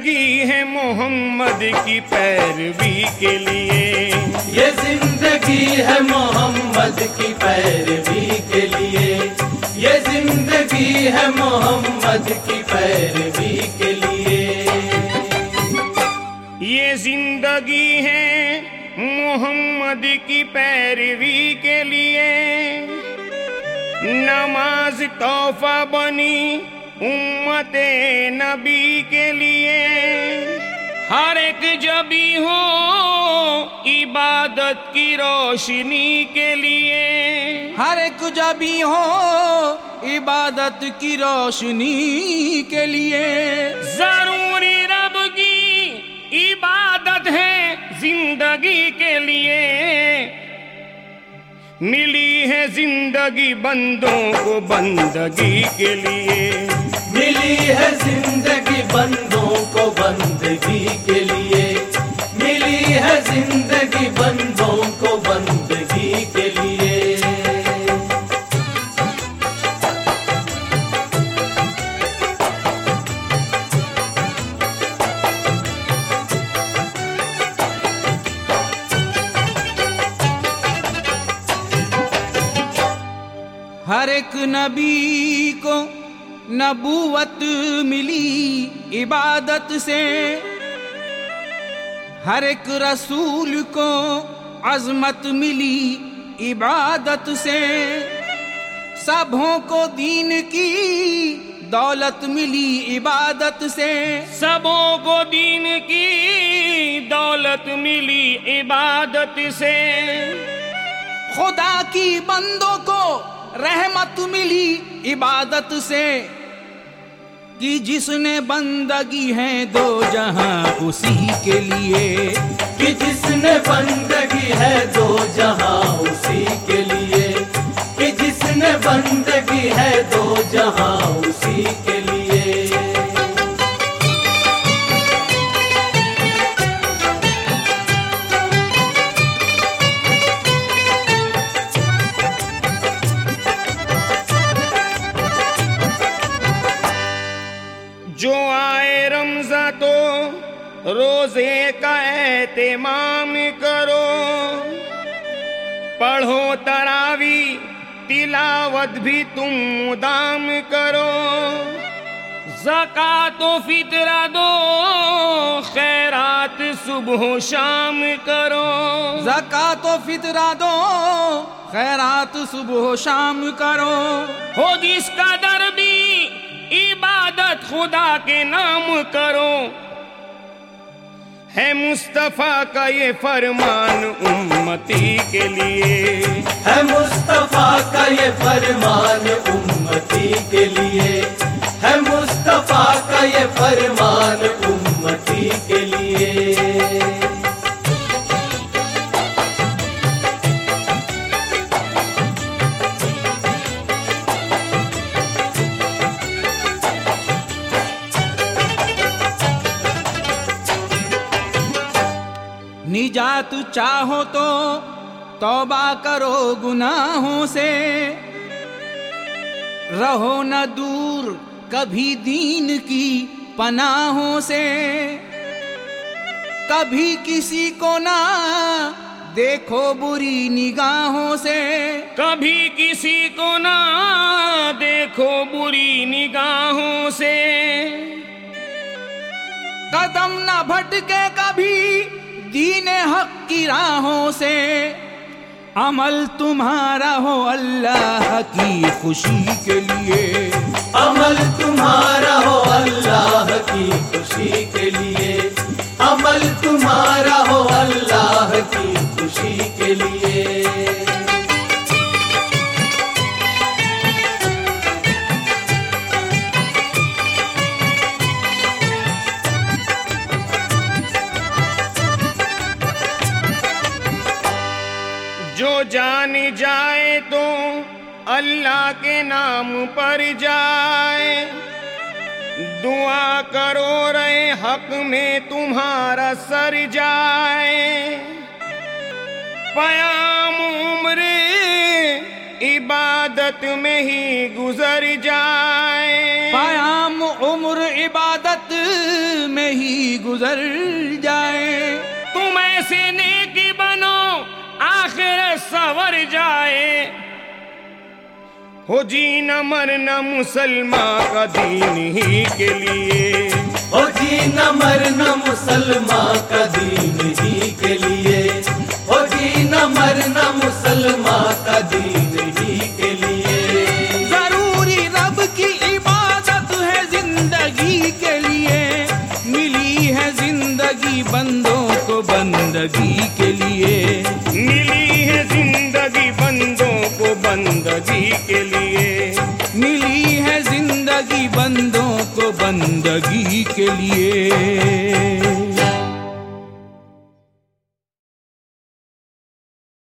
जिंदगी है मोहम्मद की पैरवी के लिए, ये जिंदगी है मोहम्मद की पैरवी के लिए, ये जिंदगी है मोहम्मद की पैरवी के लिए। ये जिंदगी है मोहम्मद की पैरवी के लिए, नमाज तोहफा बनी उम्मते नबी के लिए। हर एक जबी हो इबादत की रोशनी के लिए, हर एक जबी हो इबादत की रोशनी के लिए। जरूरी रब की इबादत है जिंदगी के लिए, मिली है जिंदगी बंदों को बंदगी के लिए, मिली है जिंदगी बंदों को बंदगी के लिए, मिली है जिंदगी बंदों को बंदगी के लिए। हर एक नबी को नबूवत मिली इबादत से, हर एक रसूल को अज़मत मिली इबादत से। सबों को दीन की दौलत मिली इबादत से, सबों को दीन की दौलत मिली इबादत से। खुदा की बंदों को रहमत मिली इबादत से, कि जिसने बंदगी है दो जहां उसी के लिए, कि जिसने बंदगी है दो जहां उसी के लिए, कि जिसने बंदगी है दो जहां उसी के लिए। जो आए रमज़ा तो रोजे का एहतिमाम करो, पढ़ो तरावी तिलावत भी तुम मुदाम करो। ज़कात व फितरा दो खैरात सुबह शाम करो, ज़कात व फितरा दो खैरात सुबह शाम करो। हो जिसका दर भी इबादत खुदा के नाम करो, है मुस्तफा का ये फरमान उम्मती के लिए, है मुस्तफा का ये फरमान उम्मती के लिए, है मुस्तफा का ये फरमान उम्मती के लिए। निजात चाहो तो तौबा करो गुनाहों से, रहो न दूर कभी दीन की पनाहों से। कभी किसी को ना देखो बुरी निगाहों से, कभी किसी को ना देखो बुरी निगाहों से। कदम न भटके कभी दीन हक की राहों से, अमल तुम्हारा हो अल्लाह की खुशी के लिए, अमल तुम्हारा हो अल्लाह की खुशी के लिए, अमल तुम्हारा हो अल्लाह की खुशी के लिए। जो जान जाए तो अल्लाह के नाम पर जाए, दुआ करो रहे हक में तुम्हारा सर जाए। पयाम उम्र इबादत में ही गुजर जाए, पयाम उम्र इबादत में ही गुजर जाए। तुम ऐसे नेकी बनो आखिरत सवर जाए। हो जीना मरना मुसलमान का दीन ही के लिए, हो जीना मरना मुसलमान का दीन ही के लिए, हो जीना मरना मुसलमान का दीन ही के लिए। जरूरी रब की इबादत है जिंदगी के लिए, मिली है जिंदगी बंदों को बंदगी के लिए, मिली है जिंदगी बंदों को बंदगी के लिए, मिली है जिंदगी बंदों को बंदगी के लिए।